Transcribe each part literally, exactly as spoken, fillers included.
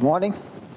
Good morning.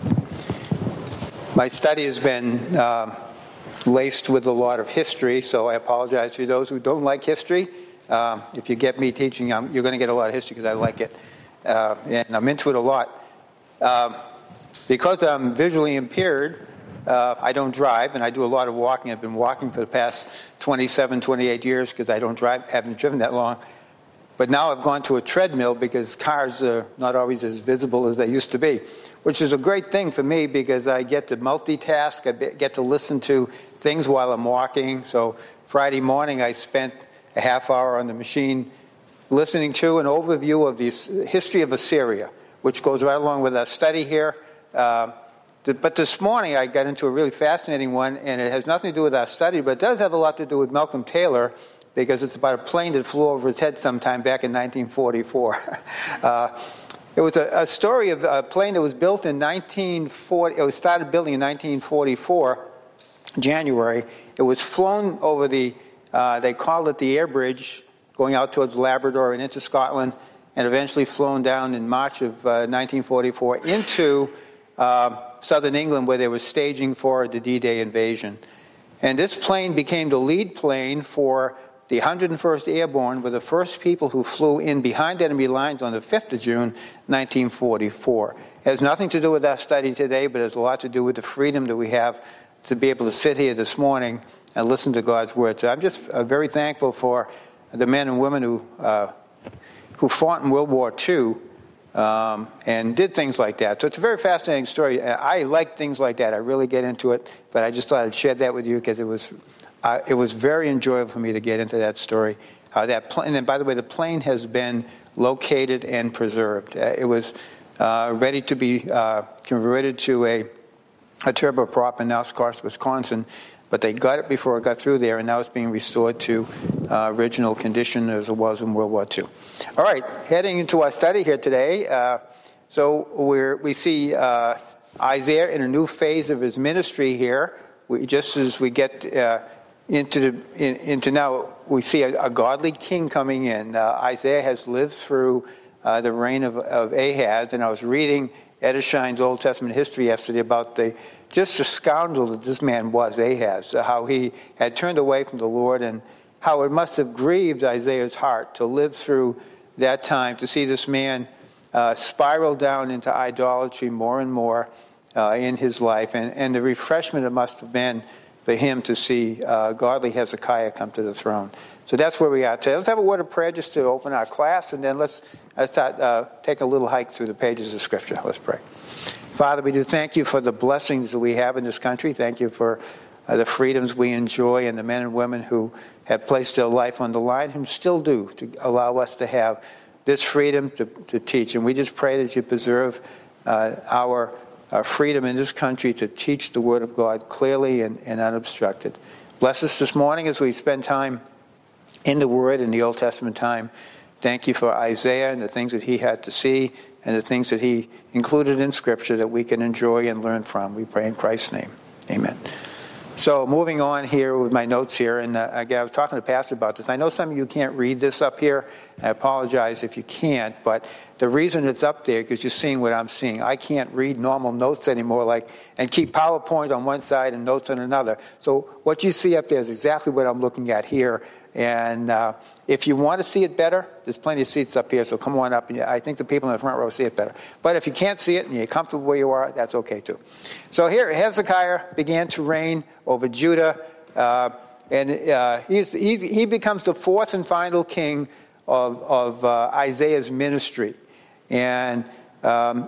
My study has been uh, laced with a lot of history, so I apologize to those who don't like history. Uh, if you get me teaching, um, you're going to get a lot of history because I like it, uh, and I'm into it a lot. Uh, because I'm visually impaired, uh, I don't drive, and I do a lot of walking. I've been walking for the past twenty-seven, twenty-eight years because I don't drive, haven't driven that long. But now I've gone to a treadmill because cars are not always as visible as they used to be, which is a great thing for me because I get to multitask. I get to listen to things while I'm walking. So Friday morning I spent a half hour on the machine listening to an overview of the history of Assyria, which goes right along with our study here. Uh, but this morning I got into a really fascinating one, and it has nothing to do with our study, but it does have a lot to do with Malcolm Taylor, because it's about a plane that flew over his head sometime back in nineteen forty-four. uh, it was a, a story of a plane that was built in nineteen forty. It was started building in nineteen forty-four, January. It was flown over the, uh, they called it the air bridge, going out towards Labrador and into Scotland, and eventually flown down in March of uh, nineteen forty-four into uh, southern England, where they were staging for the D-Day invasion. And this plane became the lead plane for the one hundred first Airborne, were the first people who flew in behind enemy lines on the fifth of June, nineteen forty-four. It has nothing to do with our study today, but it has a lot to do with the freedom that we have to be able to sit here this morning and listen to God's word. So I'm just uh, very thankful for the men and women who uh, who fought in World War Two um, and did things like that. So it's a very fascinating story. I like things like that. I really get into it, but I just thought I'd share that with you because it was Uh, it was very enjoyable for me to get into that story. Uh, that pl- and then, by the way, the plane has been located and preserved. Uh, it was uh, ready to be uh, converted to a, a turboprop in Nelscars, Wisconsin, but they got it before it got through there, and now it's being restored to uh, original condition as it was in World War Two. All right, heading into our study here today. Uh, so we're, we see uh, Isaiah in a new phase of his ministry here. We, just as we get Uh, Into the in, into now, we see a, a godly king coming in. Uh, Isaiah has lived through uh, the reign of, of Ahaz, and I was reading Edershine's Old Testament history yesterday about the just the scoundrel that this man was, Ahaz, how he had turned away from the Lord, and how it must have grieved Isaiah's heart to live through that time, to see this man uh, spiral down into idolatry more and more uh, in his life, and, and the refreshment it must have been for him to see uh, godly Hezekiah come to the throne. So that's where we are today. Let's have a word of prayer just to open our class, and then let's, let's start, uh, take a little hike through the pages of Scripture. Let's pray. Father, we do thank you for the blessings that we have in this country. Thank you for uh, the freedoms we enjoy and the men and women who have placed their life on the line and still do to allow us to have this freedom to, to teach. And we just pray that you preserve uh, our Our freedom in this country to teach the Word of God clearly and, and unobstructed. Bless us this morning as we spend time in the Word in the Old Testament time. Thank you for Isaiah and the things that he had to see and the things that he included in Scripture that we can enjoy and learn from. We pray in Christ's name. Amen. So moving on here with my notes here, and uh, again, I was talking to Pastor about this. I know some of you can't read this up here. I apologize if you can't, but the reason it's up there because you're seeing what I'm seeing. I can't read normal notes anymore, like and keep PowerPoint on one side and notes on another. So what you see up there is exactly what I'm looking at here. And uh, if you want to see it better, there's plenty of seats up here, so come on up. And I think the people in the front row see it better. But if you can't see it and you're comfortable where you are, that's okay too. So here, Hezekiah began to reign over Judah, uh, and uh, he's, he, he becomes the fourth and final king of, of uh, Isaiah's ministry. And um,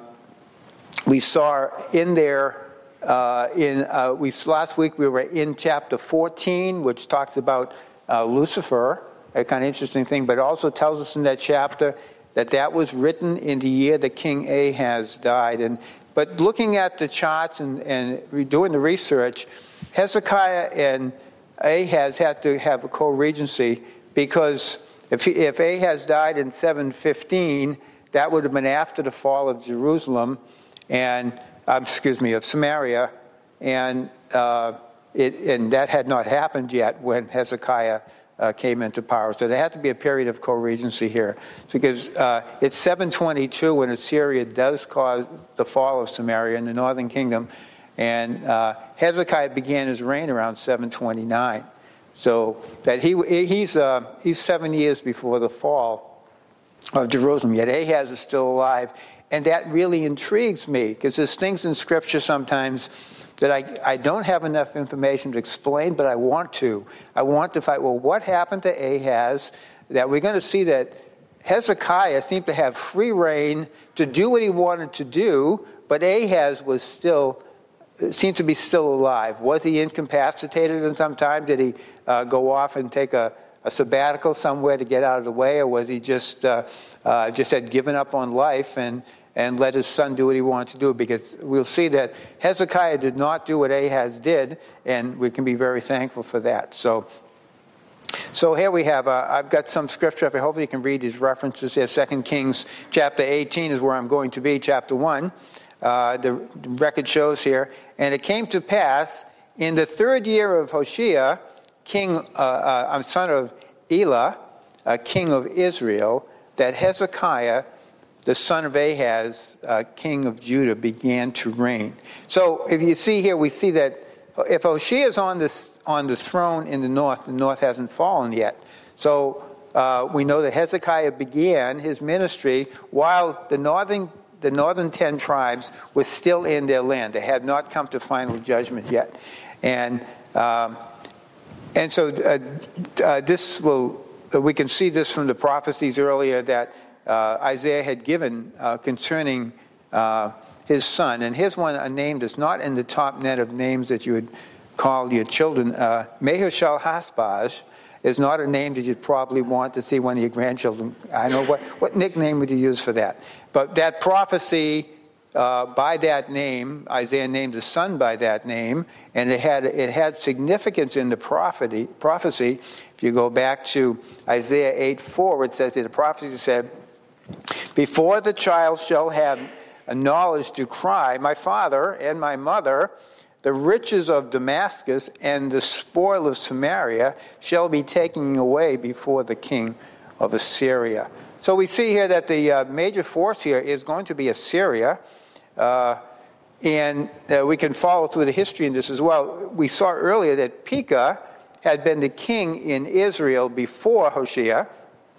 we saw in there, uh, in uh, we last week we were in chapter fourteen, which talks about Uh, Lucifer, a kind of interesting thing, but it also tells us in that chapter that that was written in the year that King Ahaz died. And but looking at the charts and, and doing the research, Hezekiah and Ahaz had to have a co-regency because if, he, if Ahaz died in seven fifteen, that would have been after the fall of Jerusalem and um, excuse me of Samaria, and uh, It, and that had not happened yet when Hezekiah uh, came into power. So there had to be a period of co-regency here. Because uh, it's seven twenty-two when Assyria does cause the fall of Samaria in the northern kingdom. And uh, Hezekiah began his reign around seven twenty-nine. So that he he's uh, he's seven years before the fall of Jerusalem. Yet Ahaz is still alive. And that really intrigues me, because there's things in Scripture sometimes that I, I don't have enough information to explain, but I want to. I want to find, well, what happened to Ahaz? That we're going to see that Hezekiah seemed to have free reign to do what he wanted to do, but Ahaz was still, seemed to be still alive. Was he incapacitated in some time? Did he uh, go off and take a, a sabbatical somewhere to get out of the way? Or was he just, uh, uh, just had given up on life and and let his son do what he wanted to do? Because we'll see that Hezekiah did not do what Ahaz did, and we can be very thankful for that. So so here we have, uh, I've got some scripture. I hope you can read these references here. Second Kings chapter eighteen is where I'm going to be, chapter one. Uh, the record shows here, and it came to pass in the third year of Hoshea, king, uh, uh, son of Elah, uh, king of Israel, that Hezekiah, the son of Ahaz, uh, king of Judah, began to reign. So if you see here, we see that if Hoshea is on this on the throne in the north, the north hasn't fallen yet. So uh, we know that Hezekiah began his ministry while the northern the northern ten tribes were still in their land. They had not come to final judgment yet, and um, and so uh, uh, this will we can see this from the prophecies earlier that Uh, Isaiah had given uh, concerning uh, his son. And here's one, a name that's not in the top net of names that you would call your children. Uh, Maher-shalal-hash-baz is not a name that you'd probably want to see one of your grandchildren. I know what, what nickname would you use for that? But that prophecy uh, by that name, Isaiah named the son by that name, and it had it had significance in the prophecy. prophecy. If you go back to Isaiah eight four, it says that the prophecy said, "Before the child shall have a knowledge to cry, my father and my mother, the riches of Damascus and the spoil of Samaria shall be taken away before the king of Assyria." So we see here that the uh, major force here is going to be Assyria. Uh, and uh, we can follow through the history in this as well. We saw earlier that Pekah had been the king in Israel before Hoshea.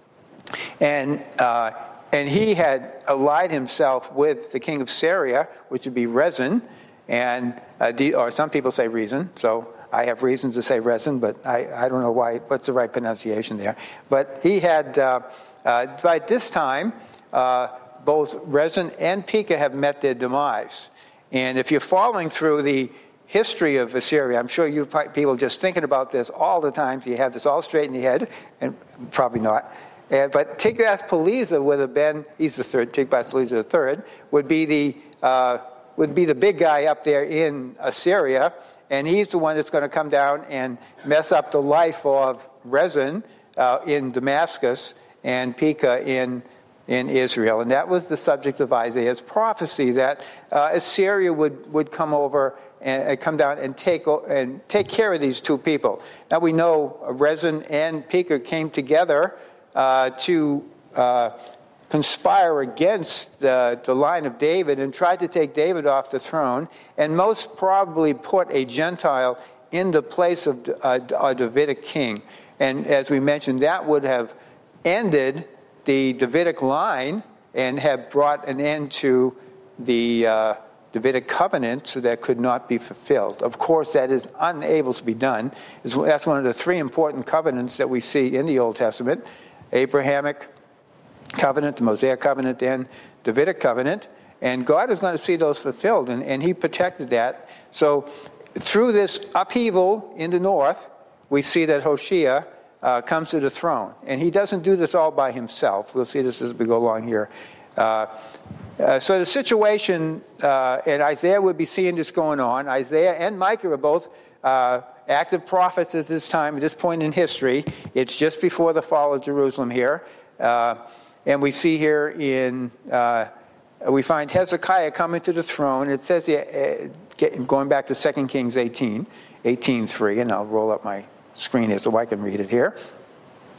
And uh, and he had allied himself with the king of Syria, which would be Rezin, and uh, the, or some people say Rezin. So I have reasons to say Rezin, but I, I don't know why. What's the right pronunciation there? But he had uh, uh, by this time uh, both Rezin and Pekah have met their demise. And if you're following through the history of Assyria, I'm sure you people just thinking about this all the time. So you have this all straight in your head, and probably not. Uh, but Tiglath-Pileser would have been, he's the third, Tiglath-Pileser the third, would be the uh, would be the big guy up there in Assyria, and he's the one that's going to come down and mess up the life of Rezin uh, in Damascus and Pekah in in Israel. And that was the subject of Isaiah's prophecy, that uh, Assyria would, would come over and uh, come down and take and take care of these two people. Now we know Rezin and Pekah came together Uh, to uh, conspire against the, the line of David and tried to take David off the throne, and most probably put a Gentile in the place of a, a Davidic king. And as we mentioned, that would have ended the Davidic line and have brought an end to the uh, Davidic covenant, so that could not be fulfilled. Of course, that is unable to be done. That's one of the three important covenants that we see in the Old Testament: Abrahamic covenant, the Mosaic covenant, and Davidic covenant. And God is going to see those fulfilled, and, and he protected that. So through this upheaval in the north, we see that Hoshea uh, comes to the throne. And he doesn't do this all by himself. We'll see this as we go along here. Uh, uh, so the situation, uh, and Isaiah would be seeing this going on. Isaiah and Micah are both uh, active prophets at this time, at this point in history. It's just before the fall of Jerusalem here. Uh, and we see here in, uh, we find Hezekiah coming to the throne. It says, uh, going back to Second Kings eighteen, eighteen three, and I'll roll up my screen here so I can read it here.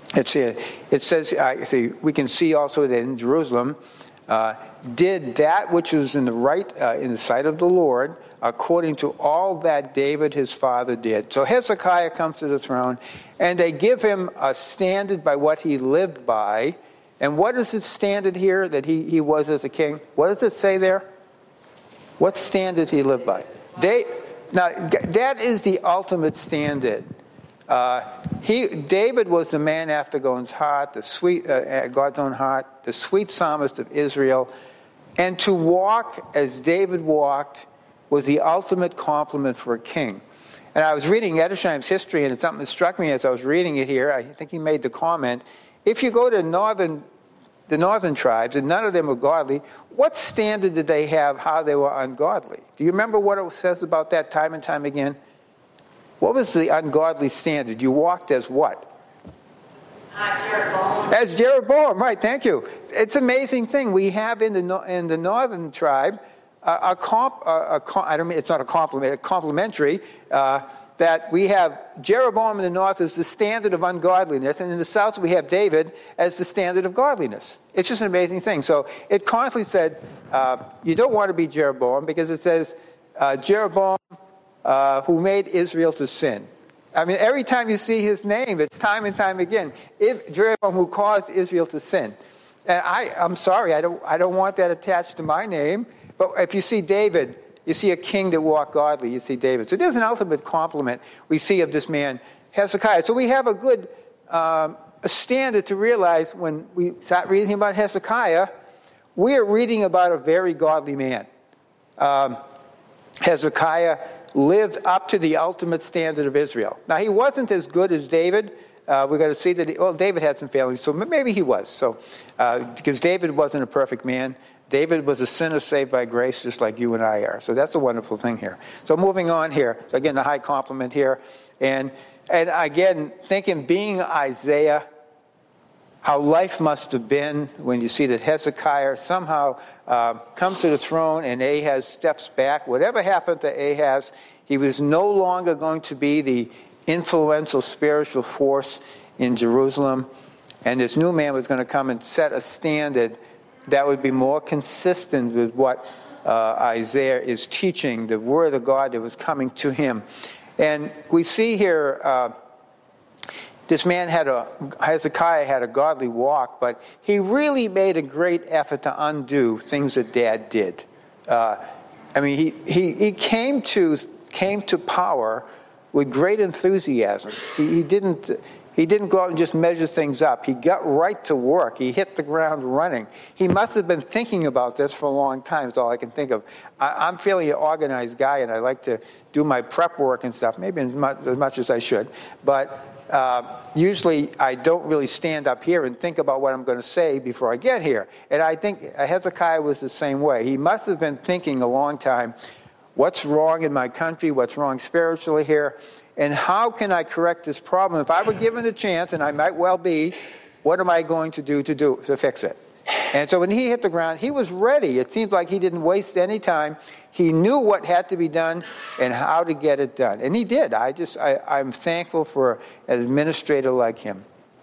It's here. It says, I see, we can see also that in Jerusalem, uh, did that which was in the right, uh, in the sight of the Lord, according to all that David his father did. So Hezekiah comes to the throne, and they give him a standard by what he lived by. And what is the standard here that he, he was as a king? What does it say there? What standard he lived by? They, now, that is the ultimate standard. Uh, he, David was the man after God's heart, the sweet, uh, God's own heart, the sweet psalmist of Israel. And to walk as David walked was the ultimate compliment for a king. And I was reading Edersheim's history, and it's something that struck me as I was reading it here. I think he made the comment, if you go to northern, the northern tribes, and none of them were godly, what standard did they have how they were ungodly? Do you remember what it says about that time and time again? What was the ungodly standard? You walked as what? Uh, Jeroboam. As Jeroboam, right, thank you. It's an amazing thing. We have in the in the northern tribe a, a comp, a, a, I don't mean, it's not a compliment, a complimentary, uh, that we have Jeroboam in the north as the standard of ungodliness, and in the south we have David as the standard of godliness. It's just an amazing thing. So it constantly said, uh, you don't want to be Jeroboam, because it says, uh, Jeroboam, uh, who made Israel to sin. I mean, every time you see his name, it's time and time again. If Jeroboam, who caused Israel to sin. And I, I'm sorry, I don't, I don't want that attached to my name. But if you see David, you see a king that walked godly, you see David. So there's an ultimate compliment we see of this man, Hezekiah. So we have a good um, a standard to realize when we start reading about Hezekiah, we are reading about a very godly man. Um, Hezekiah lived up to the ultimate standard of Israel. Now, he wasn't as good as David. Uh, we're going to see that, he, well, David had some failings, so maybe he was. So, uh, because David wasn't a perfect man. David was a sinner saved by grace, just like you and I are. So that's a wonderful thing here. So moving on here. So again, a high compliment here. And, and again, thinking being Isaiah, how life must have been when you see that Hezekiah somehow uh, comes to the throne and Ahaz steps back. Whatever happened to Ahaz, he was no longer going to be the influential spiritual force in Jerusalem. And this new man was going to come and set a standard that would be more consistent with what uh, Isaiah is teaching, the word of God that was coming to him. And we see here, uh, this man had a, Hezekiah had a godly walk, but he really made a great effort to undo things that Dad did. Uh, I mean, he, he, he came to came to power with great enthusiasm. He, he didn't he didn't go out and just measure things up. He got right to work. He hit the ground running. He must have been thinking about this for a long time, is all I can think of. I, I'm fairly an organized guy, and I like to do my prep work and stuff, maybe as much as, much as I should. But uh, usually I don't really stand up here and think about what I'm going to say before I get here. And I think Hezekiah was the same way. He must have been thinking a long time, what's wrong in my country? What's wrong spiritually here? And how can I correct this problem? If I were given a chance, and I might well be, what am I going to do to do to fix it? And so when he hit the ground, he was ready. It seemed like he didn't waste any time. He knew what had to be done and how to get it done. And he did. I just, I, I'm thankful for an administrator like him.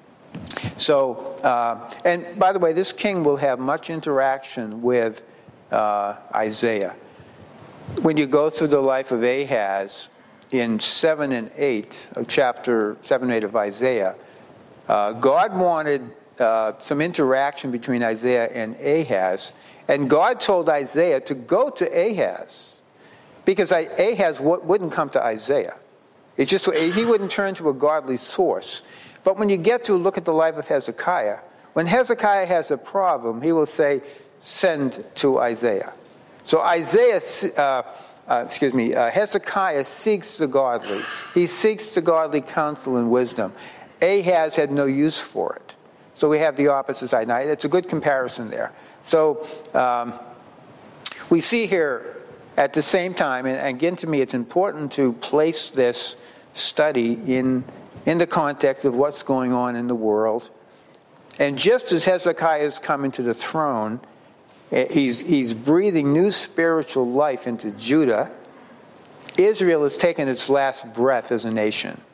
So, uh, and by the way, this king will have much interaction with uh, Isaiah. When you go through the life of Ahaz, in seven and eight of chapter seven and eight of Isaiah, uh, God wanted uh, some interaction between Isaiah and Ahaz, and God told Isaiah to go to Ahaz, because Ahaz wouldn't come to Isaiah. It's just he wouldn't turn to a godly source. But when you get to look at the life of Hezekiah, when Hezekiah has a problem, he will say, "Send to Isaiah." So Isaiah. Uh, Uh, excuse me, uh, Hezekiah seeks the godly. He seeks the godly counsel and wisdom. Ahaz had no use for it. So we have the opposite side. Now, it's a good comparison there. So um, we see here at the same time, and again to me it's important to place this study in, in the context of what's going on in the world. And just as Hezekiah is coming to the throne, He's, he's breathing new spiritual life into Judah. Israel has taken its last breath as a nation.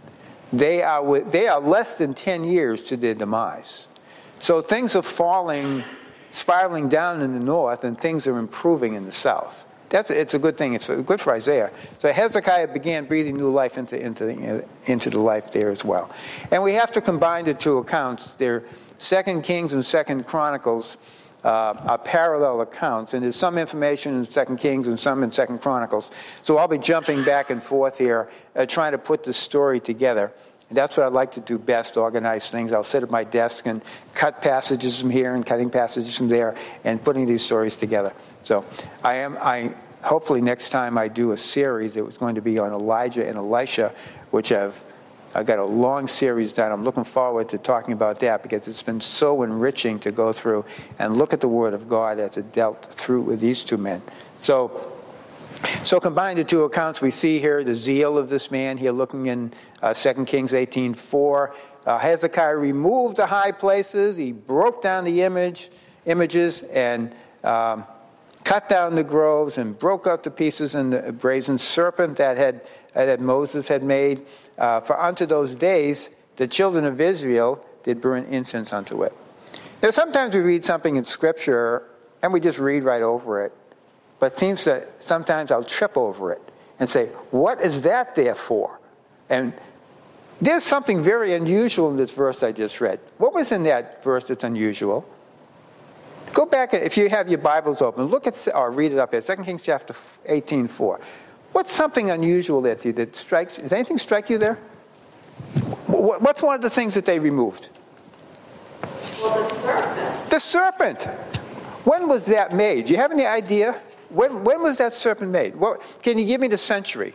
they are with, they are less than ten years to their demise. So things are falling, spiraling down in the north, and things are improving in the south. That's it's a good thing. It's good for Isaiah. So Hezekiah began breathing new life into into the, into the life there as well. And we have to combine the two accounts. They're Second Kings and Second Chronicles uh, are parallel accounts, and there's some information in Second Kings and some in Second Chronicles. So I'll be jumping back and forth here, uh, trying to put the story together. And that's what I like to do best, organize things. I'll sit at my desk and cut passages from here and cutting passages from there and putting these stories together. So I am, I hopefully next time I do a series, it was going to be on Elijah and Elisha, which I've, I've got a long series done. I'm looking forward to talking about that because it's been so enriching to go through and look at the Word of God as it dealt through with these two men. So So combine the two accounts, we see here the zeal of this man here looking in uh, Second Kings eighteen four. Uh, Hezekiah removed the high places. He broke down the image, images and um, cut down the groves and broke up to pieces in the brazen serpent that had that Moses had made. Uh, for unto those days the children of Israel did burn incense unto it. Now sometimes we read something in Scripture and we just read right over it. But it seems that sometimes I'll trip over it and say, what is that there for? And there's something very unusual in this verse I just read. What was in that verse that's unusual? Go back, if you have your Bibles open, look at, or read it up here, Second Kings chapter eighteen four. What's something unusual there to you that strikes, does anything strike you there? What's one of the things that they removed? Well, the serpent. The serpent. When was that made? Do you have any idea? When, when was that serpent made? What, can you give me the century?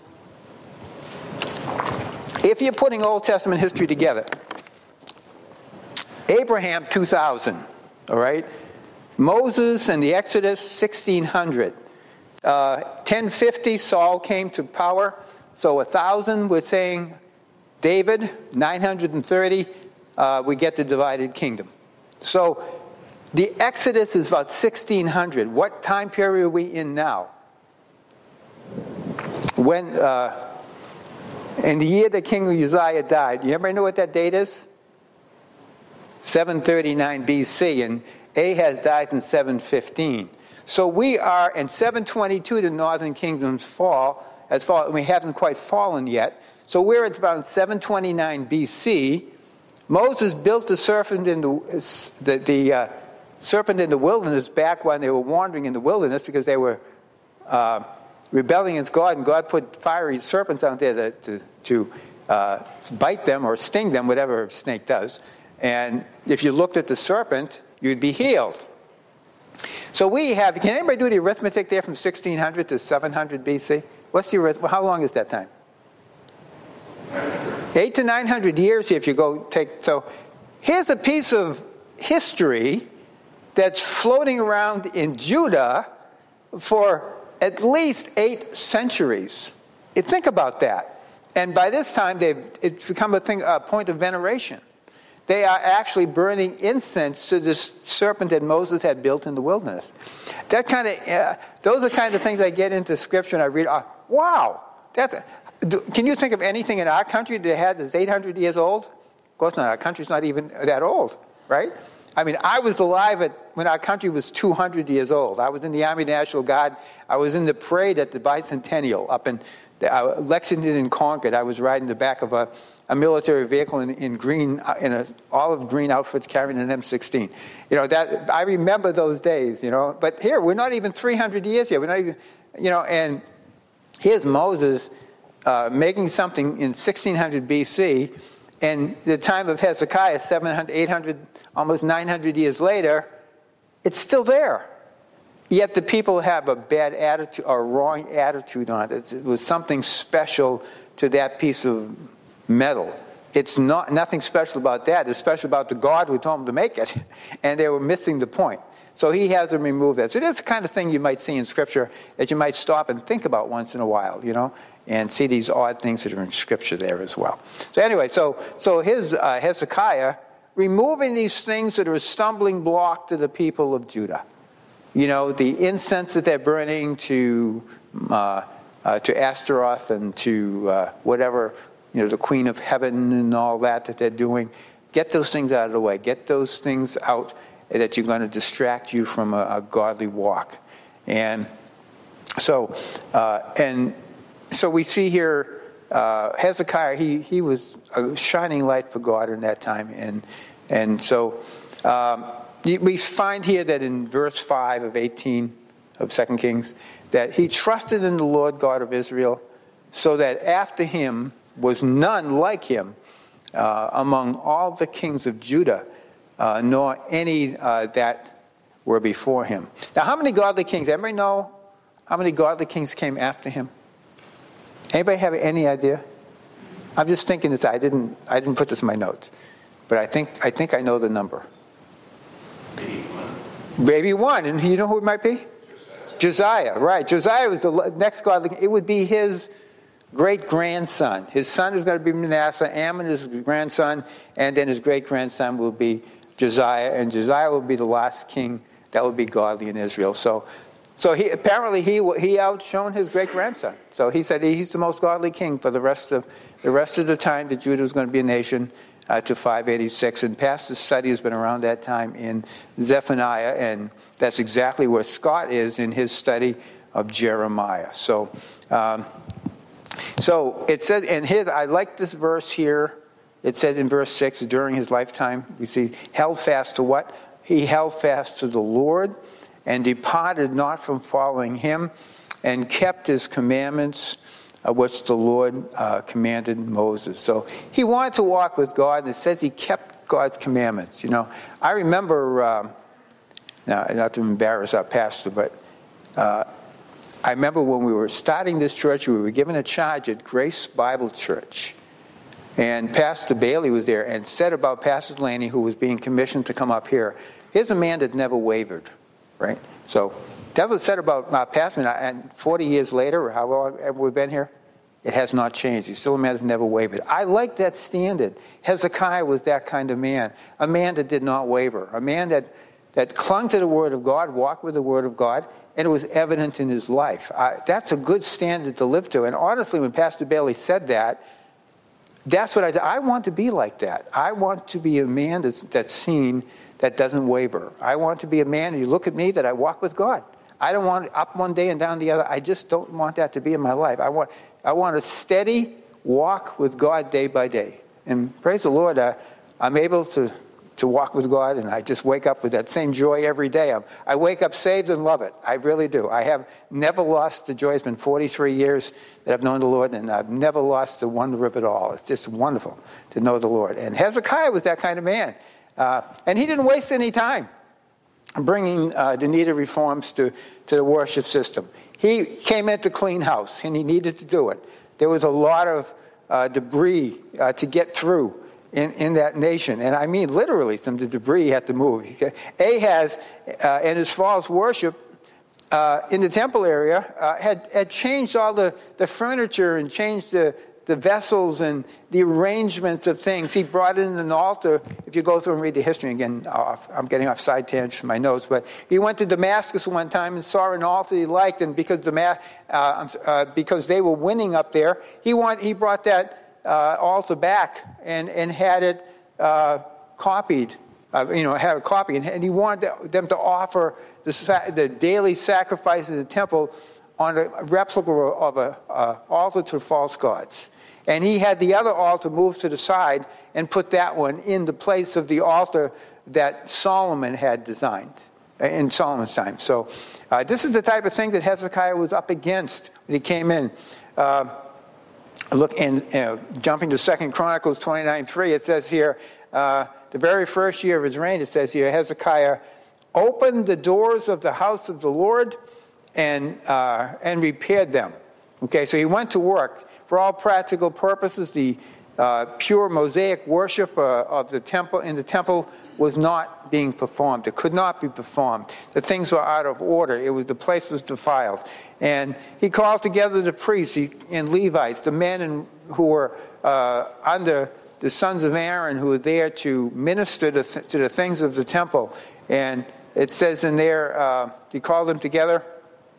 If you're putting Old Testament history together, Abraham, two thousand, all right? Moses and the Exodus, sixteen hundred. Uh, ten fifty, Saul came to power. So one thousand, we're saying David, nine hundred thirty, uh, we get the divided kingdom. So the Exodus is about sixteen hundred. What time period are we in now? When, uh, in the year that King Uzziah died, you everybody know what that date is? seven thirty-nine B C, and Ahaz dies in seven fifteen. So we are in seven twenty-two, the northern kingdom's fall. As fall, we haven't quite fallen yet. So we're at about seven twenty-nine B C. Moses built the serpent in the the, the uh, serpent in the wilderness back when they were wandering in the wilderness because they were uh, rebelling against God, and God put fiery serpents out there to, to, to uh, bite them or sting them, whatever a snake does. And if you looked at the serpent, you'd be healed. So we have, can anybody do the arithmetic there from sixteen hundred to seven hundred B C? What's the arithmetic? How long is that time? Eight to nine hundred years if you go take, so here's a piece of history that's floating around in Judah for at least eight centuries. You think about that. And by this time, they've it's become a thing, a point of veneration. They are actually burning incense to this serpent that Moses had built in the wilderness. That kind of, uh, those are kind of things I get into Scripture and I read. Uh, wow, that's. Do, can you think of anything in our country that had that's eight hundred years old? Of course not. Our country's not even that old, right? I mean, I was alive at when our country was two hundred years old. I was in the Army National Guard. I was in the parade at the Bicentennial up in the, uh, Lexington and Concord. I was riding the back of a, a military vehicle in, in green, uh, in an olive green outfit carrying an M sixteen. You know, that I remember those days, you know. But here, we're not even three hundred years yet. We're not even, you know, and here's Moses uh, making something in sixteen hundred B C, and the time of Hezekiah, seven hundred, eight hundred, almost nine hundred years later, it's still there. Yet the people have a bad attitude or a wrong attitude on it. It was something special to that piece of metal. It's not nothing special about that. It's special about the God who told them to make it. And they were missing the point. So he has them remove that. So that's the kind of thing you might see in Scripture that you might stop and think about once in a while, you know, and see these odd things that are in Scripture there as well. So anyway, so so his uh, Hezekiah removing these things that are a stumbling block to the people of Judah. You know, the incense that they're burning to uh, uh, to Astaroth and to uh, whatever you know, the Queen of Heaven and all that that they're doing. Get those things out of the way. Get those things out that you're going to distract you from a, a godly walk. And so, uh, and so we see here uh, Hezekiah. He he was a shining light for God in that time, and and so um, we find here that in verse five of eighteen of Second Kings that he trusted in the Lord God of Israel, so that after him was none like him uh, among all the kings of Judah, uh, nor any uh, that were before him. Now, how many godly kings? Anybody know how many godly kings came after him? Anybody have any idea? I'm just thinking this. I didn't. I didn't put this in my notes, but I think. I think I know the number. Maybe one. Maybe one, and you know who it might be? Josiah, right. Josiah was the next godly. It would be his great-grandson. His son is going to be Manasseh. Ammon is his grandson. And then his great-grandson will be Josiah. And Josiah will be the last king that will be godly in Israel. So so he apparently he he outshone his great-grandson. So he said he's the most godly king for the rest of the rest of the time that Judah was going to be a nation uh, to five eighty-six. And Pastor Study has been around that time in Zephaniah, and that's exactly where Scott is in his study of Jeremiah. So, um, so it says, and here I like this verse here. It says in verse six, during his lifetime, we see held fast to what? He held fast to the Lord, and departed not from following him, and kept his commandments, uh, which the Lord uh, commanded Moses. So he wanted to walk with God, and it says he kept God's commandments. You know, I remember. Um, Now, not to embarrass our pastor, but uh, I remember when we were starting this church, we were given a charge at Grace Bible Church. And Pastor Bailey was there and said about Pastor Laney, who was being commissioned to come up here, here's a man that never wavered, right? So that was said about my pastor, and forty years later, or how long have we been here, it has not changed. He's still a man that's never wavered. I like that standard. Hezekiah was that kind of man, a man that did not waver, a man that that clung to the Word of God, walked with the Word of God, and it was evident in his life. I, that's a good standard to live to. And honestly, when Pastor Bailey said that, that's what I said. I want to be like that. I want to be a man that's, that's seen, that doesn't waver. I want to be a man, and you look at me, that I walk with God. I don't want up one day and down the other. I just don't want that to be in my life. I want, I want a steady walk with God day by day. And praise the Lord, uh, I'm able to... to walk with God, and I just wake up with that same joy every day. I'm, I wake up saved and love it. I really do. I have never lost the joy. It's been forty-three years that I've known the Lord, and I've never lost the wonder of it all. It's just wonderful to know the Lord. And Hezekiah was that kind of man. Uh, and he didn't waste any time bringing uh, the needed reforms to, to the worship system. He came in to clean house, and he needed to do it. There was a lot of uh, debris uh, to get through In, in that nation. And I mean literally some of the debris had to move. Ahaz uh, and his false worship uh, in the temple area uh, had, had changed all the, the furniture and changed the, the vessels and the arrangements of things. He brought in an altar. If you go through and read the history, again, off, I'm getting off side tangents from my notes, but he went to Damascus one time and saw an altar he liked, and because, Dama- uh, uh, because they were winning up there, he, want, he brought that Uh, altar back and, and had it uh, copied, uh, you know, had a copy. And, and he wanted them to offer the, the daily sacrifice in the temple on a replica of an altar to false gods. And he had the other altar moved to the side and put that one in the place of the altar that Solomon had designed in Solomon's time. So uh, this is the type of thing that Hezekiah was up against when he came in. Uh, Look, and you know, jumping to Second Chronicles twenty-nine three, it says here, uh, the very first year of his reign, it says here, Hezekiah opened the doors of the house of the Lord and uh, and repaired them. Okay, so he went to work. For all practical purposes, the uh, pure Mosaic worship uh, of the temple in the temple was not being performed. It could not be performed. The things were out of order. It was the place was defiled. And he called together the priests and Levites, the men in, who were uh, under the sons of Aaron, who were there to minister to, th- to the things of the temple. And it says in there, uh, he called them together,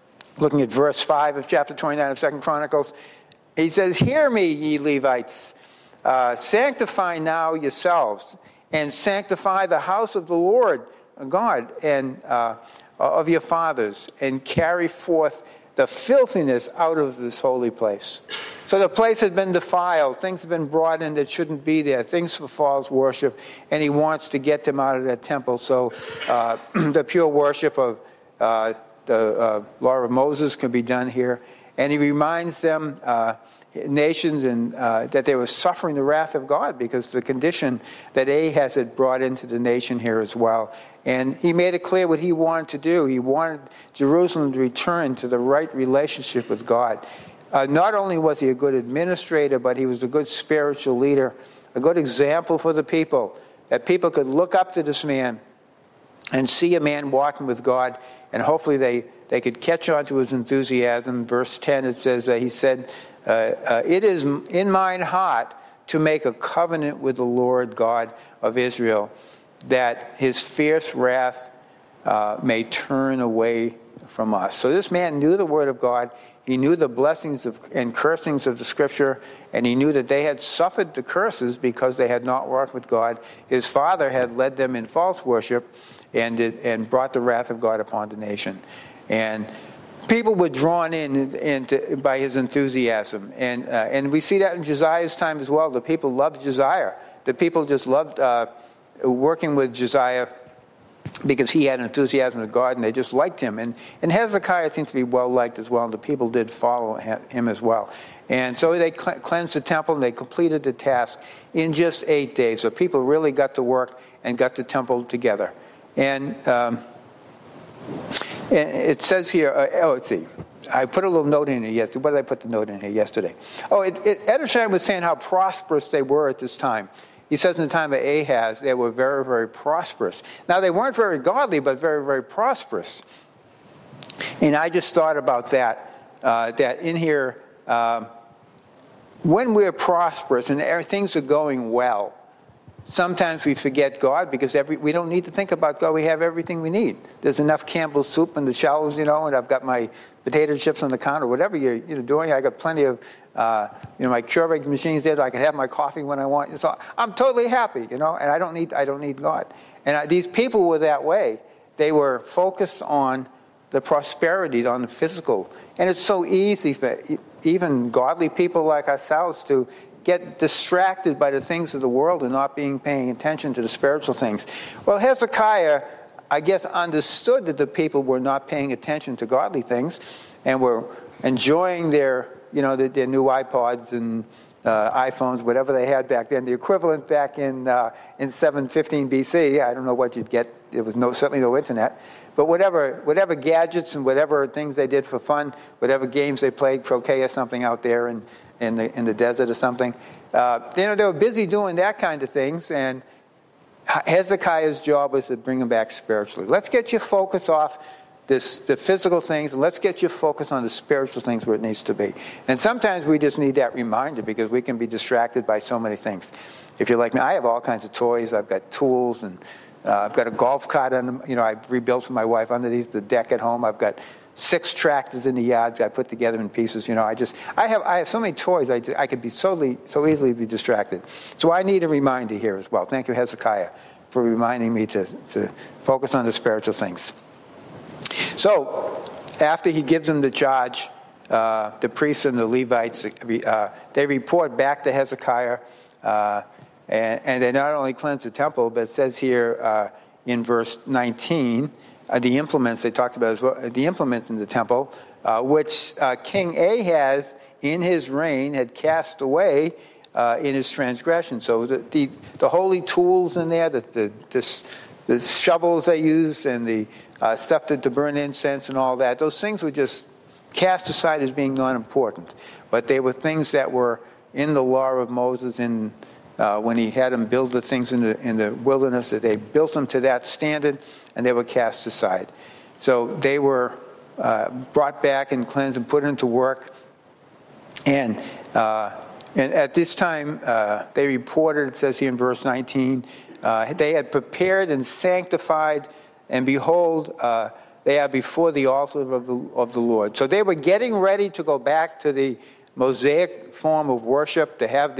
looking at verse five of chapter twenty-nine of Second Chronicles. He says, "Hear me, ye Levites, uh, sanctify now yourselves, and sanctify the house of the Lord God and uh, of your fathers, and carry forth the filthiness out of this holy place. So the place had been defiled. Things have been brought in that shouldn't be there. Things for false worship. And he wants to get them out of that temple. So uh, the pure worship of uh, the uh, law of Moses can be done here. And he reminds them, uh, nations, and uh, that they were suffering the wrath of God because of the condition that Ahaz had brought into the nation here as well. And he made it clear what he wanted to do. He wanted Jerusalem to return to the right relationship with God. Uh, not only was he a good administrator, but he was a good spiritual leader, a good example for the people, that people could look up to this man and see a man walking with God, and hopefully they, they could catch on to his enthusiasm. Verse ten, it says that he said, uh, uh, it is in mine heart to make a covenant with the Lord God of Israel, that his fierce wrath uh, may turn away from us. So this man knew the word of God. He knew the blessings of, and cursings of the scripture, and he knew that they had suffered the curses because they had not walked with God. His father had led them in false worship and, did, and brought the wrath of God upon the nation. And people were drawn in into, by his enthusiasm. And, uh, and we see that in Josiah's time as well. The people loved Josiah. The people just loved uh, working with Josiah because he had enthusiasm with God, and they just liked him. And, and Hezekiah seems to be well-liked as well, and the people did follow him as well. And so they cleansed the temple, and they completed the task in just eight days. So people really got to work and got the temple together. And, um, and it says here, uh, oh, let's see. I put a little note in here yesterday. What did I put the note in here yesterday? Oh, it, it, Edersheim was saying how prosperous they were at this time. He says in the time of Ahaz, they were very, very prosperous. Now, they weren't very godly, but very, very prosperous. And I just thought about that, uh, that in here, um, when we're prosperous and things are going well, sometimes we forget God because every, we don't need to think about God. We have everything we need. There's enough Campbell's soup in the shelves, you know, and I've got my potato chips on the counter, whatever you're you know, doing. I got plenty of, uh, you know, my Keurig machines there. So I can have my coffee when I want. So I'm totally happy, you know, and I don't need I don't need God. And I, these people were that way. They were focused on the prosperity, on the physical. And it's so easy for even godly people like ourselves to get distracted by the things of the world and not being paying attention to the spiritual things. Well, Hezekiah, I guess, understood that the people were not paying attention to godly things and were enjoying their, you know, their, their new iPods and uh, iPhones, whatever they had back then. The equivalent back in uh, in seven fifteen B C, I don't know what you'd get. There was no certainly no internet. But whatever whatever gadgets and whatever things they did for fun, whatever games they played, croquet or something out there in, in the in the desert or something, uh, you know, they were busy doing that kind of things. And Hezekiah's job was to bring them back spiritually. Let's get your focus off this the physical things, and let's get your focus on the spiritual things where it needs to be. And sometimes we just need that reminder because we can be distracted by so many things. If you're like me, I have all kinds of toys. I've got tools and Uh, I've got a golf cart, on, you know, I rebuilt for my wife underneath the deck at home. I've got six tractors in the yard I put together in pieces. You know, I just, I have, I have so many toys. I, I could be so, so easily be distracted. So I need a reminder here as well. Thank you, Hezekiah, for reminding me to, to focus on the spiritual things. So after he gives them the charge, uh, the priests and the Levites, uh, they report back to Hezekiah. Uh, And, and they not only cleanse the temple, but it says here uh, in verse nineteen, uh, the implements they talked about as well, the implements in the temple, uh, which uh, King Ahaz in his reign had cast away uh, in his transgression. So the, the, the holy tools in there, the, the, the, the shovels they used and the uh, stuff to, to burn incense and all that, those things were just cast aside as being not important. But they were things that were in the law of Moses in Uh, when he had them build the things in the in the wilderness, that they built them to that standard, and they were cast aside. So they were uh, brought back and cleansed and put into work. And uh, and at this time, uh, they reported, it says here in verse nineteen, uh, they had prepared and sanctified, and behold, uh, they are before the altar of the, of the Lord. So they were getting ready to go back to the Mosaic form of worship, to have the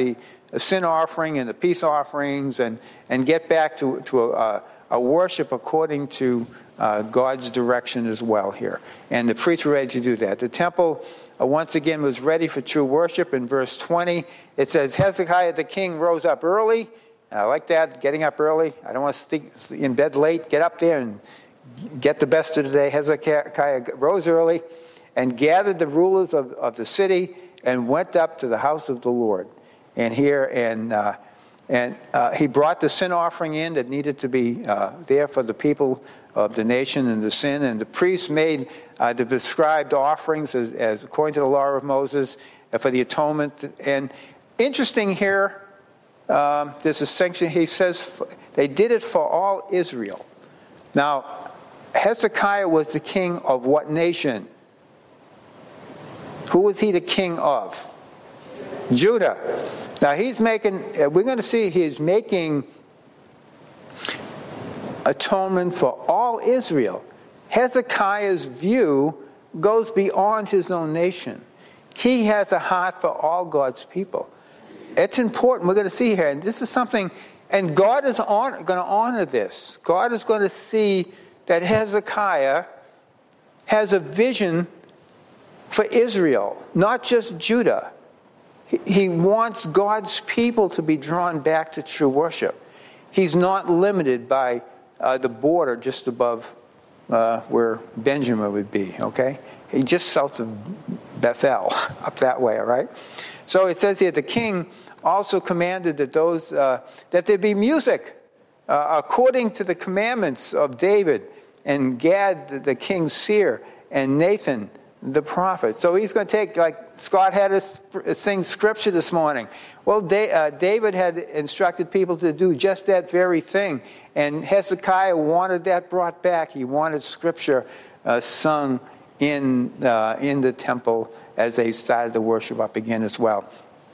sin offering and the peace offerings and, and get back to, to a, a worship according to uh, God's direction as well here. And the priests were ready to do that. The temple, uh, once again, was ready for true worship. In verse twenty, it says, Hezekiah the king rose up early. I like that, getting up early. I don't want to stay in bed late. Get up there and get the best of the day. Hezekiah rose early and gathered the rulers of, of the city and went up to the house of the Lord. And here, and uh, and uh, he brought the sin offering in that needed to be uh, there for the people of the nation and the sin. And the priests made uh, the prescribed offerings as, as according to the law of Moses uh, for the atonement. And interesting here, um, there's a section, he says, they did it for all Israel. Now, Hezekiah was the king of what nation? Who was he the king of? Judah. Now he's making, we're going to see he's making atonement for all Israel. Hezekiah's view goes beyond his own nation. He has a heart for all God's people. It's important. We're going to see here, and this is something, and God is on, going to honor this. God is going to see that Hezekiah has a vision for Israel, not just Judah. He, he wants God's people to be drawn back to true worship. He's not limited by uh, the border just above uh, where Benjamin would be, okay? He just south of Bethel, up that way, all right? So it says here, the king also commanded that those uh, that there be music uh, according to the commandments of David and Gad, the, the king's seer, and Nathan, the prophet. So he's going to take, like Scott had us sing scripture this morning. Well, they, uh, David had instructed people to do just that very thing. And Hezekiah wanted that brought back. He wanted scripture uh, sung in uh, in the temple as they started the worship up again as well.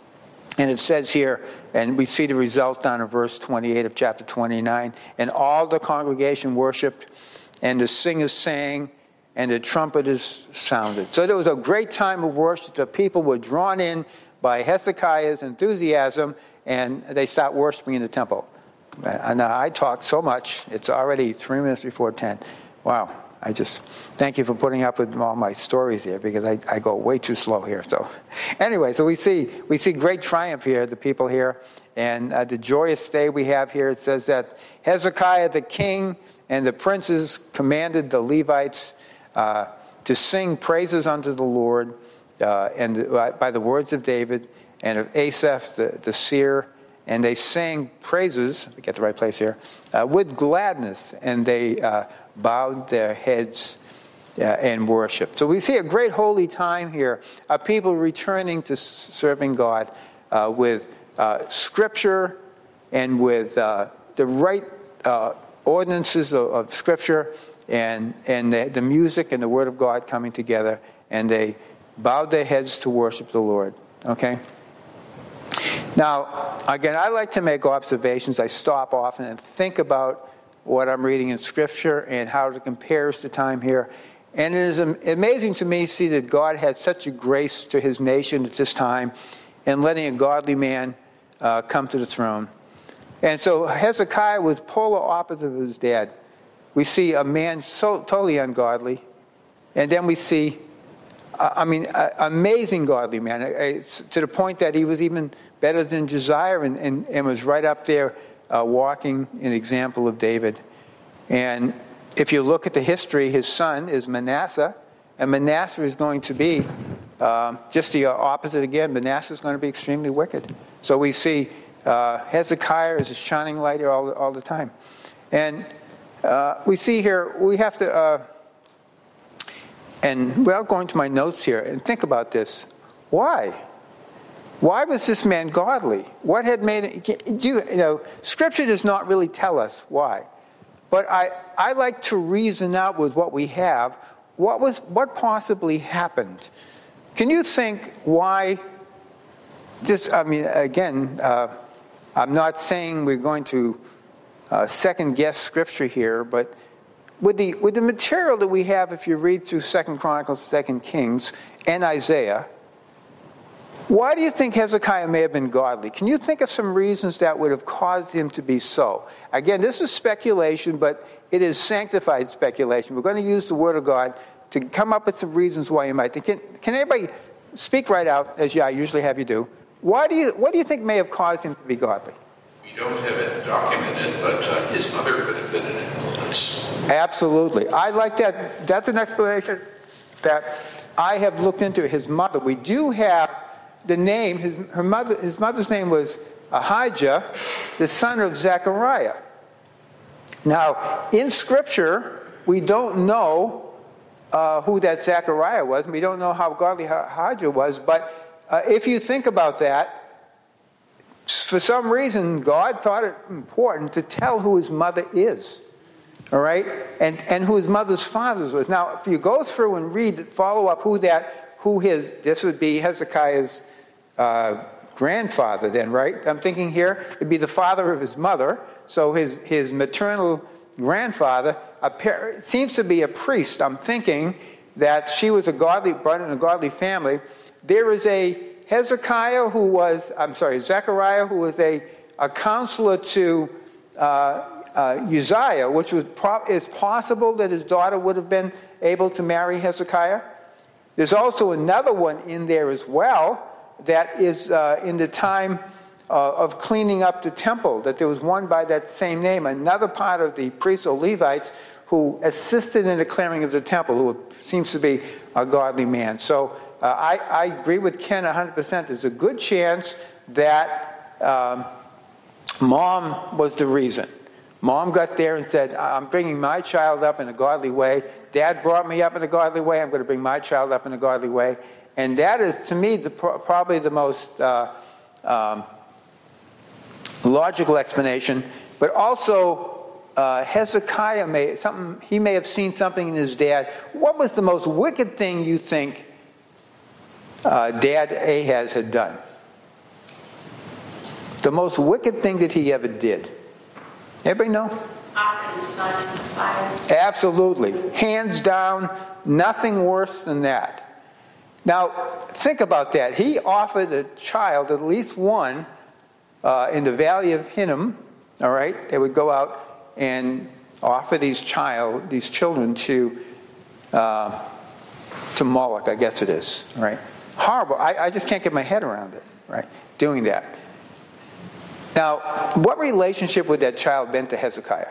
And it says here, and we see the result down in verse twenty-eight of chapter twenty-nine, and all the congregation worshipped, and the singers sang, and the trumpeters sounded. So there was a great time of worship. The people were drawn in by Hezekiah's enthusiasm, and they start worshiping in the temple. And I talked so much, it's already three minutes before ten. Wow. I just thank you for putting up with all my stories here, because I, I go way too slow here. So anyway, so we see we see great triumph here, the people here, and uh, the joyous day we have here. It says that Hezekiah the king and the princes commanded the Levites uh, to sing praises unto the Lord uh, and uh, by the words of David and of Asaph the, the seer, and they sang praises, we get the right place here, uh, with gladness, and they uh, bowed their heads uh, and worshiped. So we see a great holy time here, of people returning to serving God uh, with uh, scripture and with uh, the right uh, ordinances of, of scripture and, and the, the music and the word of God coming together, and they bowed their heads to worship the Lord. Okay? Now, again, I like to make observations. I stop often and think about what I'm reading in Scripture and how it compares to time here. And it is amazing to me to see that God had such a grace to his nation at this time in letting a godly man uh, come to the throne. And so Hezekiah was polar opposite of his dad. We see a man so totally ungodly, and then we see I mean, uh, amazing godly man, uh, to the point that he was even better than Josiah and, and, and was right up there uh, walking an example of David. And if you look at the history, his son is Manasseh, and Manasseh is going to be um, just the opposite again. Manasseh is going to be extremely wicked. So we see uh, Hezekiah is a shining light here all, all the time. And uh, we see here, we have to... Uh, And without going to my notes here, and think about this. Why? Why was this man godly? What had made it? You, you know, Scripture does not really tell us why. But I, I like to reason out with what we have. What was what possibly happened? Can you think why this? I mean, again, uh, I'm not saying we're going to uh, second guess Scripture here, but With the with the material that we have, if you read through Second Chronicles, Second Kings, and Isaiah, Why do you think Hezekiah may have been godly? Can you think of some reasons that would have caused him to be so? Again, this is speculation, but it is sanctified speculation. We're going to use the Word of God to come up with some reasons why you might think. Can, can anybody speak right out, as I usually have you do? Why do you, what do you think may have caused him to be godly? We don't have it documented, but uh, his mother could have been an influence. Absolutely. I like that. That's an explanation that I have looked into. His mother. We do have the name. His, her mother, his mother's name was Ahijah, the son of Zechariah. Now, in Scripture, we don't know uh, who that Zechariah was, and we don't know how godly Ahijah was, but uh, if you think about that, for some reason, God thought it important to tell who his mother is, all right, and and who his mother's father was. Now, if you go through and read, follow up who that, who his, this would be Hezekiah's uh, grandfather then, right? I'm thinking here, it'd be the father of his mother, so his, his maternal grandfather appear, seems to be a priest. I'm thinking that she was a godly, brought in a godly family. There is a Hezekiah who was, I'm sorry, Zechariah, who was a, a counselor to uh, uh, Uzziah, which was pro- is possible that his daughter would have been able to marry Hezekiah. There's also another one in there as well that is uh, in the time uh, of cleaning up the temple, that there was one by that same name, another part of the priests or Levites who assisted in the clearing of the temple, who seems to be a godly man. So Uh, I, I agree with Ken one hundred percent. There's a good chance that um, Mom was the reason. Mom got there and said, I'm bringing my child up in a godly way. Dad brought me up in a godly way. I'm going to bring my child up in a godly way. And that is, to me, the, probably the most uh, um, logical explanation. But also, uh, Hezekiah may, something, he may have seen something in his dad. What was the most wicked thing you think Uh, Dad Ahaz had done? The most wicked thing that he ever did. Anybody know? Offered his son to fire. Absolutely. Hands down, nothing worse than that. Now, think about that. He offered a child, at least one, uh, in the valley of Hinnom, all right? They would go out and offer these child, these children to, uh, to Moloch, I guess it is, all right? Horrible. I, I just can't get my head around it, right? Doing that. Now, what relationship would that child been to Hezekiah?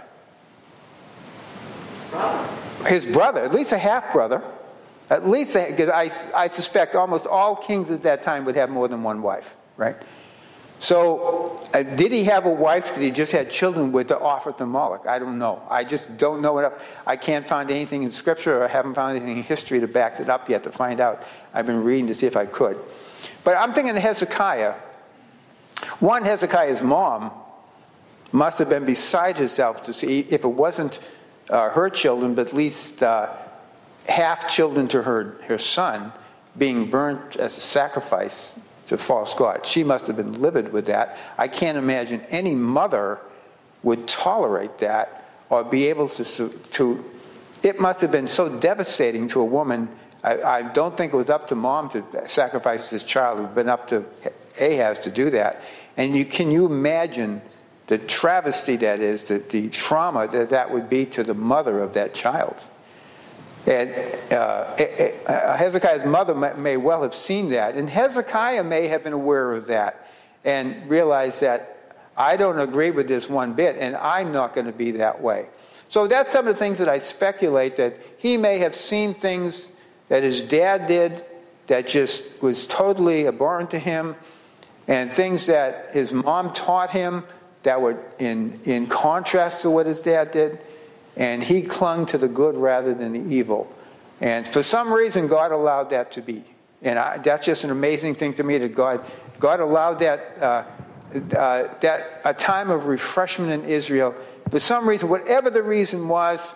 Brother. His brother, at least a half-brother. At least, because I, I suspect almost all kings at that time would have more than one wife, right? So, uh, did he have a wife that he just had children with to offer to Moloch? I don't know. I just don't know enough. I can't find anything in Scripture, or I haven't found anything in history to back it up yet to find out. I've been reading to see if I could. But I'm thinking of Hezekiah. One, Hezekiah's mom must have been beside herself to see if it wasn't uh, her children, but at least uh, half children to her, her son being burnt as a sacrifice to false god. She must have been livid with that. I can't imagine any mother would tolerate that or be able to, to it must have been so devastating to a woman. I, I don't think it was up to Mom to sacrifice this child. It would have been up to Ahaz to do that. And you, can you imagine the travesty that is, the, the trauma that that would be to the mother of that child? And uh, Hezekiah's mother may well have seen that. And Hezekiah may have been aware of that and realized that I don't agree with this one bit, and I'm not going to be that way. So that's some of the things that I speculate, that he may have seen things that his dad did that just was totally abhorrent to him, and things that his mom taught him that were in, in contrast to what his dad did. And he clung to the good rather than the evil. And for some reason, God allowed that to be. And I, that's just an amazing thing to me, that God, God allowed that, uh, uh, that a time of refreshment in Israel. For some reason, whatever the reason was,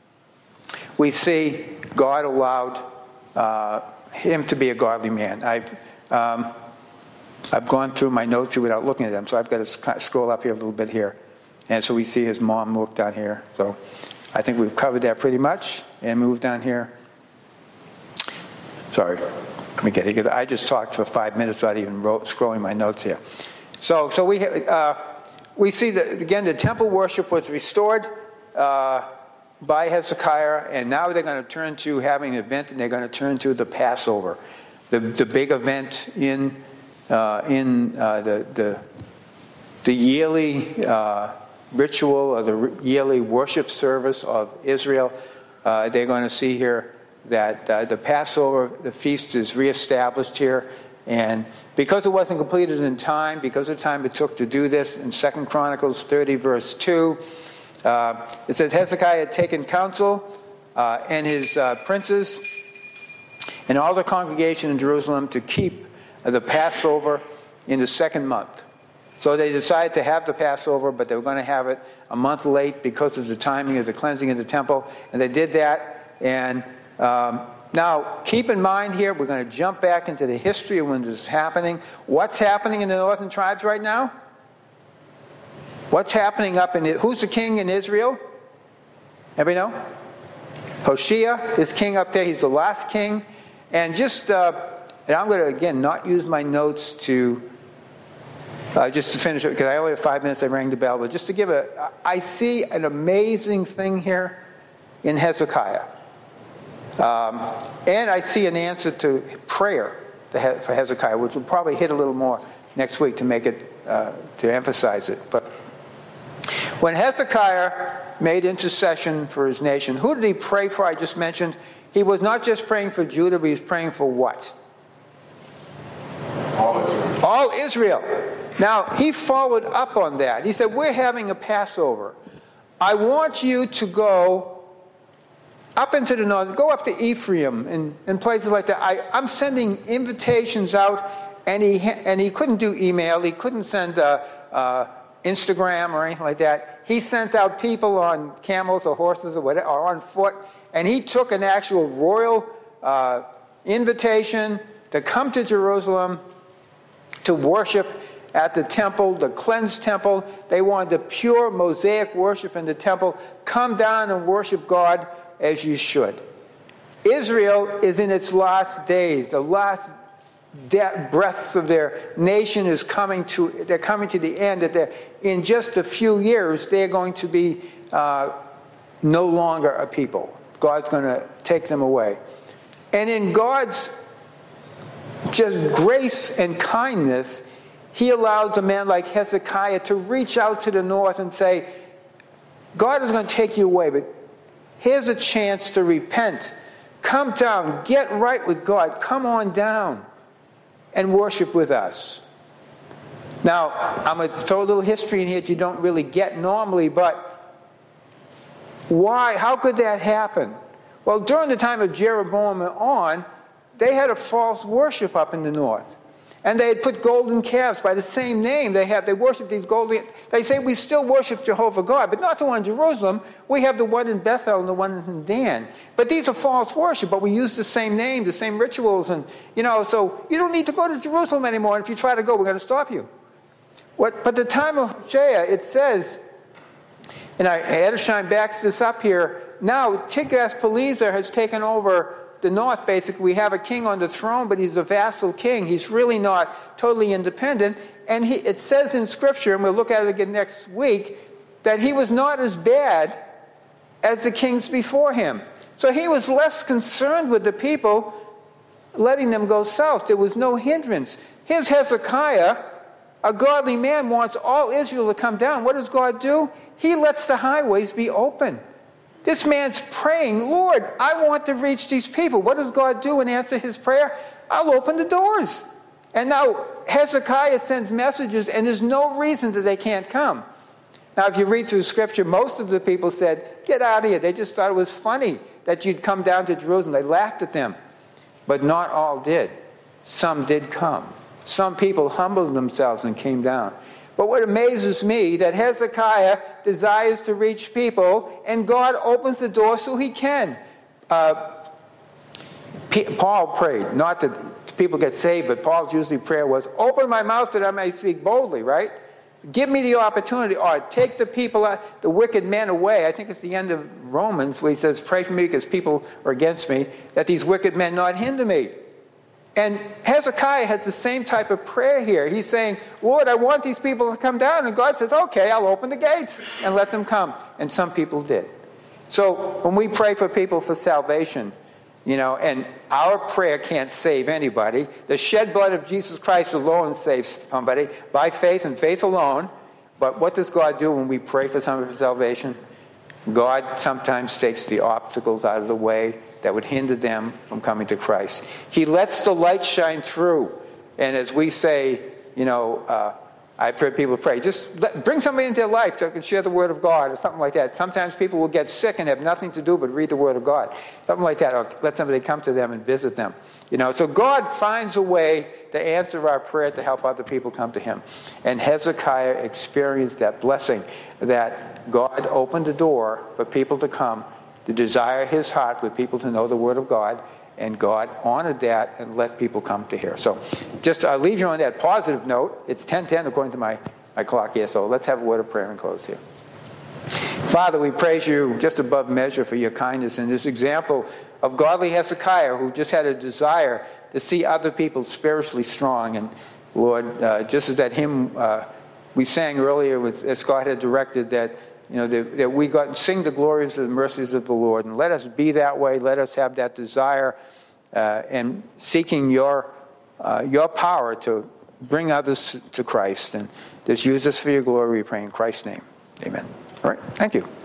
we see God allowed uh, him to be a godly man. I've, um, I've gone through my notes here without looking at them, so I've got to scroll up here a little bit here. And so we see his mom look down here. So I think we've covered that pretty much. And move down here. Sorry. Let me get it. I just talked for five minutes without even wrote, scrolling my notes here. So, so we uh, we see that again the temple worship was restored uh, by Hezekiah, and now they're going to turn to having an event, and they're going to turn to the Passover, the the big event in uh, in uh, the the the yearly uh, ritual or the yearly worship service of Israel. Uh, they're going to see here that uh, the Passover, the feast is reestablished here, and because it wasn't completed in time, because of the time it took to do this, in Second Chronicles thirty, verse two, uh, it says Hezekiah had taken counsel uh, and his uh, princes and all the congregation in Jerusalem to keep uh, the Passover in the second month. So they decided to have the Passover, but they were going to have it a month late because of the timing of the cleansing of the temple, and they did that. And um, now, keep in mind here, we're going to jump back into the history of when this is happening. What's happening in the northern tribes right now? What's happening up in it? Who's the king in Israel? Everybody know? Hoshea is king up there. He's the last king. And just, uh, and I'm going to, again, not use my notes to, uh, just to finish it, because I only have five minutes, I rang the bell, but just to give a, I see an amazing thing here in Hezekiah. Um, and I see an answer to prayer for Hezekiah, which will probably hit a little more next week to make it, uh, to emphasize it. But when Hezekiah made intercession for his nation, who did he pray for? I just mentioned he was not just praying for Judah, but he was praying for what? All Israel. All Israel. Now, he followed up on that. He said, we're having a Passover. I want you to go up into the north, go up to Ephraim and, and places like that. I, I'm sending invitations out, and he and he couldn't do email. He couldn't send uh, uh, Instagram or anything like that. He sent out people on camels or horses or whatever, or on foot, and he took an actual royal uh, invitation to come to Jerusalem to worship at the temple, the cleansed temple. They wanted the pure Mosaic worship in the temple. Come down and worship God as you should. Israel is in its last days. The last de- breaths of their nation is coming to, they're coming to the end. That they're, in just a few years, they're going to be uh, no longer a people. God's going to take them away. And in God's just grace and kindness, he allows a man like Hezekiah to reach out to the north and say, God is going to take you away, but here's a chance to repent. Come down, get right with God. Come on down and worship with us. Now, I'm going to throw a little history in here that you don't really get normally, but why? How could that happen? Well, during the time of Jeroboam and on, they had a false worship up in the north. And they had put golden calves by the same name. They have they worship these golden. They say we still worship Jehovah God, but not the one in Jerusalem. We have the one in Bethel and the one in Dan. But these are false worship. But we use the same name, the same rituals, and you know. So you don't need to go to Jerusalem anymore. And if you try to go, we're going to stop you. What? But the time of Hoshea, it says, and I, Edersheim backs this up here. Now Tiglath-Pileser has taken over the north. Basically, we have a king on the throne, but he's a vassal king. He's really not totally independent. And he, it says in Scripture, and we'll look at it again next week, that he was not as bad as the kings before him. So he was less concerned with the people, letting them go south. There was no hindrance. Here's Hezekiah, a godly man, wants all Israel to come down. What does God do? He lets the highways be open. This man's praying, Lord, I want to reach these people. What does God do and answer his prayer? I'll open the doors. And now Hezekiah sends messages, and there's no reason that they can't come. Now, if you read through Scripture, most of the people said, get out of here. They just thought it was funny that you'd come down to Jerusalem. They laughed at them. But not all did. Some did come. Some people humbled themselves and came down. But what amazes me, that Hezekiah desires to reach people, and God opens the door so he can. Uh, P- Paul prayed, not that people get saved, but Paul's usually prayer was, open my mouth that I may speak boldly, right? Give me the opportunity, or take the people, uh, the wicked men away. I think it's the end of Romans where he says, pray for me because people are against me, that these wicked men not hinder me. And Hezekiah has the same type of prayer here. He's saying, Lord, I want these people to come down. And God says, okay, I'll open the gates and let them come. And some people did. So when we pray for people for salvation, you know, and our prayer can't save anybody. The shed blood of Jesus Christ alone saves somebody by faith and faith alone. But what does God do when we pray for somebody for salvation? God sometimes takes the obstacles out of the way that would hinder them from coming to Christ. He lets the light shine through. And as we say, you know, uh, I've heard people pray, just let, bring somebody into their life so they can share the Word of God or something like that. Sometimes people will get sick and have nothing to do but read the Word of God. Something like that. Or let somebody come to them and visit them. You know, so God finds a way to answer our prayer to help other people come to Him. And Hezekiah experienced that blessing that God opened the door for people to come. The desire of his heart for people to know the Word of God, and God honored that and let people come to hear. So just I'll leave you on that positive note. It's ten ten according to my, my clock here, so let's have a word of prayer and close here. Father, we praise you just above measure for your kindness and this example of godly Hezekiah who just had a desire to see other people spiritually strong. And Lord, uh, just as that hymn uh, we sang earlier, with, as God had directed, that You know, that, that we got sing the glories and the mercies of the Lord. And let us be that way. Let us have that desire uh, and seeking your uh, your power to bring others to Christ. And just use us for your glory, we pray in Christ's name. Amen. All right. Thank you.